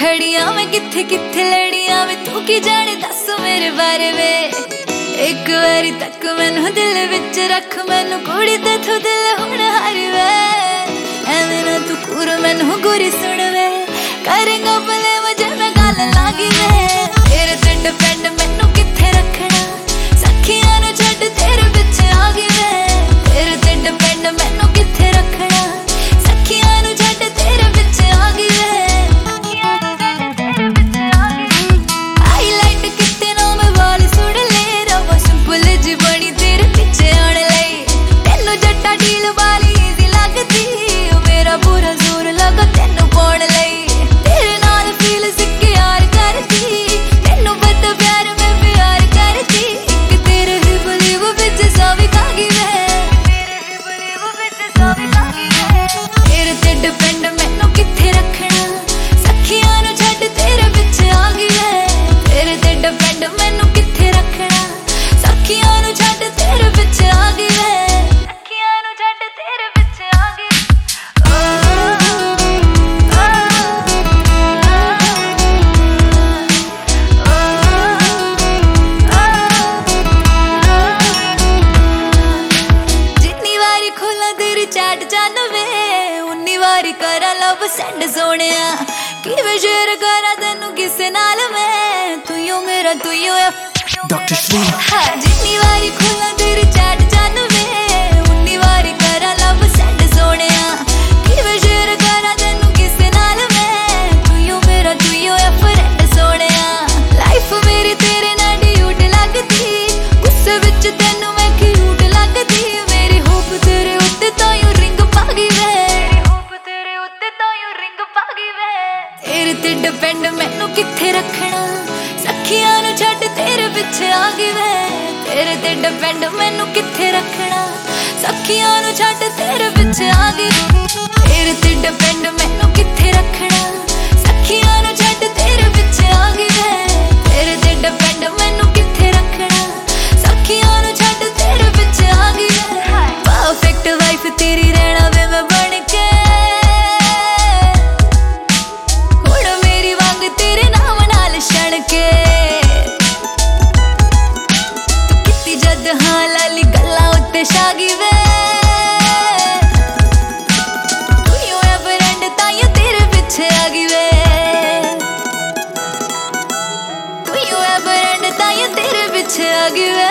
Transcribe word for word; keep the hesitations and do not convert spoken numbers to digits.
खड़िया मैं किथे किथे लड़िया वे तू की जाने दस मेरे बारे वे एक बारी तक मैनू दिल विच रख मैनू कुड़ी ते तू दिल हुण हार वे एवें ना तू कूर मैनू गोरी सुन वे करेंगा भले वजह मैं गल लागी वे तेरे ते डिपेंड मैनू किथे रखना सखियां नू छड्ड तेरे विच आ गई वे तेरे ते डिपेंड मैनू किथे रखना सखियां नू छड्ड तेरे विच आ गई वे चैट चल वे उन्नी वारी करा लव सेंड सोनिया किवें शेयर करा तेनू किसे नाल मैं तू ही मेरा तू ही डॉक्टर श्री हाँ जितनी वारी खुला तेरी चैट चल वे उन्नी वारी करा लव सेंड सोनिया किवें शेयर करा तेनू किसे नाल मैं तू ही मेरा तू ही फ्रेंड सोनिया लाइफ मेरी तेरे नाल ड्यूट लगदी गुस्से विच तेनू मैं क्यूट लगदी मेरी होप तेरे उत्ते तो डिपेंड मैनू किथे रखना सखियां नू छड्ड तेरे पिछे आ गई वे तेरे ते डिपेंड मैनू किथे रखना सखियां नू छड्ड तेरे पिछे आ गई तेरे ते डिपेंड मैनू किथे रखना सखियां नू छड्ड तेरे पिछे आ गई वे तेरे ते डिपेंड मैनू किथे रखना सखियां नू छड्ड तेरे पिछे आ गई वे परफेक्ट वाइफ तेरी रहना वे मैं बन के शागी वे तू ही है फ्रेंड ताइयों तेरे पीछे आ गई वे तू ही है फ्रेंड ताइयों तेरे पीछे आ गई वे